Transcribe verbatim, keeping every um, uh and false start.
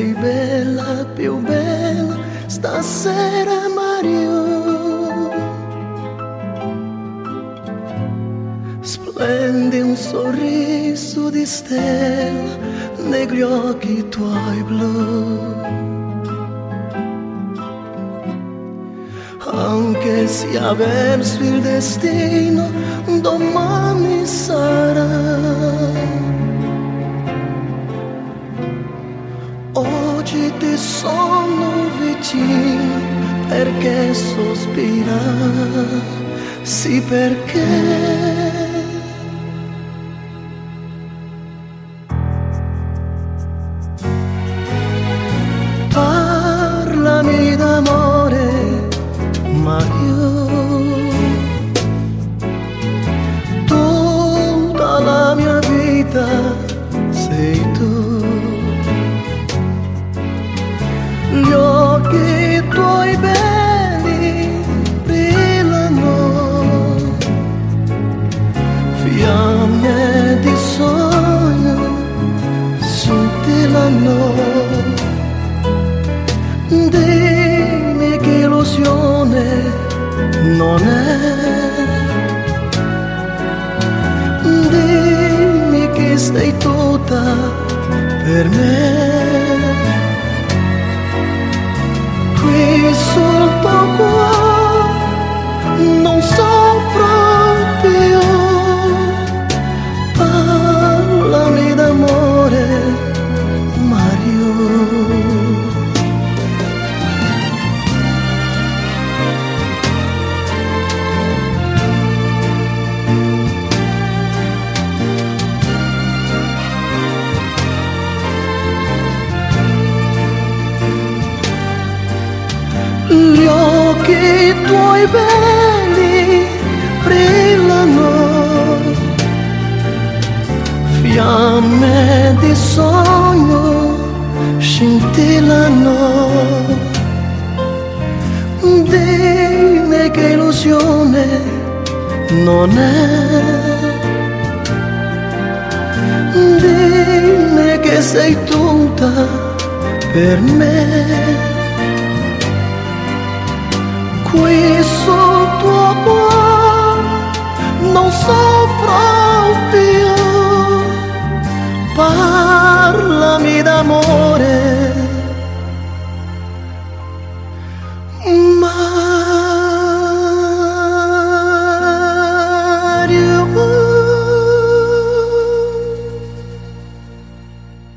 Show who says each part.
Speaker 1: sei bella, più bella stasera Mario. Splendi un sorriso di stella negli occhi tuoi blu. Anche se avverso il destino domani sarà, oggi ti sono vicino perché sospira, sì perché parlami d'amore Mario. Tutta la mia vita sei tu, gli occhi tuoi belli brillano, fiamme di sogno scintillano. Dimmi che illusione non è, dimmi che sei tutta per me. Qui sul tuo cuore non soffro più, parlami d'amore Mario. Gli occhi tuoi belli brillano, fiamme di sogno scintillano. Dimmi che illusione non è, dimmi che sei tutta per me. Qui sul tuo cuore non soffro più, parlami d'amore